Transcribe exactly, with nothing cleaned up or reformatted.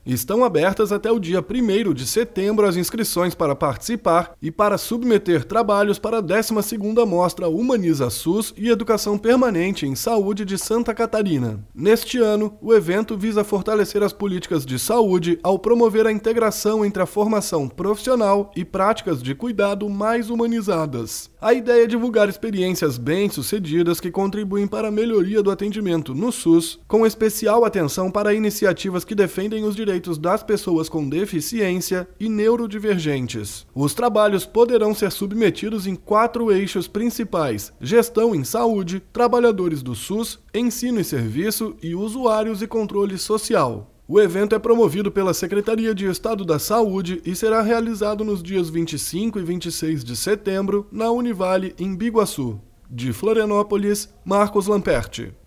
Estão abertas até o dia primeiro de setembro as inscrições para participar e para submeter trabalhos para a décima segunda Mostra Humaniza SUS e Educação Permanente em Saúde de Santa Catarina. Neste ano, o evento visa fortalecer as políticas de saúde ao promover a integração entre a formação profissional e práticas de cuidado mais humanizadas. A ideia é divulgar experiências bem-sucedidas que contribuem para a melhoria do atendimento no SUS, com especial atenção para iniciativas que defendem os direitos direitos das pessoas com deficiência e neurodivergentes. Os trabalhos poderão ser submetidos em quatro eixos principais: gestão em saúde, trabalhadores do SUS, ensino e serviço e usuários e controle social. O evento é promovido pela Secretaria de Estado da Saúde e será realizado nos dias vinte e cinco e vinte e seis de setembro na Univale, em Biguaçu. De Florianópolis, Marcos Lamperti.